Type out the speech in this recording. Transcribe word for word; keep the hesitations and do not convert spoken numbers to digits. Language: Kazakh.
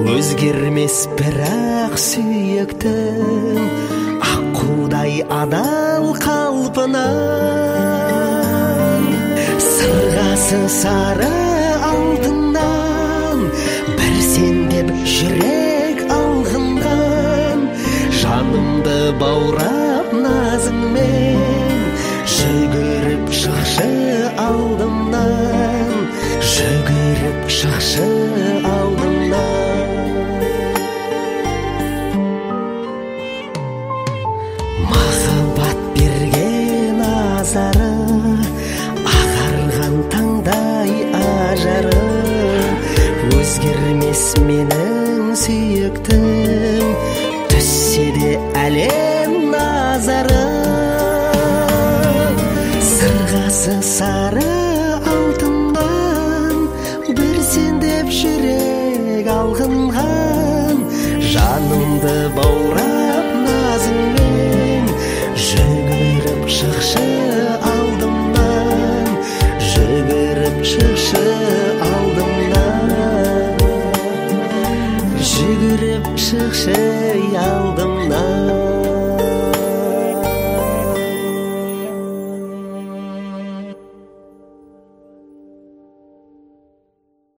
Өзгермес бірақ сүйіктім, аққудай адал қалпынан. Сырғасы сары алтыннан, бір сен деп жүрек алғынған. Жанымды баурап назыңмен, жүгіріп шықшы алдымнан, жүгіріп шықшы алдымнан. Махаббат берген азары, ағарған таңдай ажары. Өзгермес менің сүйіктім, түссе де әлем назары. Сырғасы сары алтыннан, бір сен деп жүрек алғынған. Жанымды баурап назыңмен, жүгіріп шықшы алдымнан, жүгіріп шықшы алдымнан, жүгіріп шықшы